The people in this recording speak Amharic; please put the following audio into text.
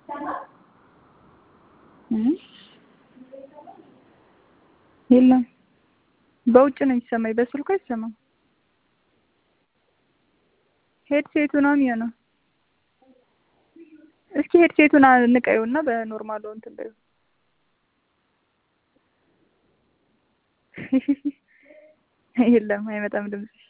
የለም በውጭ ነው የሚሰማኝ፣ በስልኩ አይሰማም። ሄድሴቱ ነው የሚሆነው። እስኪ ሄድሴቱን ንቀዩና በኖርማሉ እንትን በይው። የለም አይመጣም ድምጽ።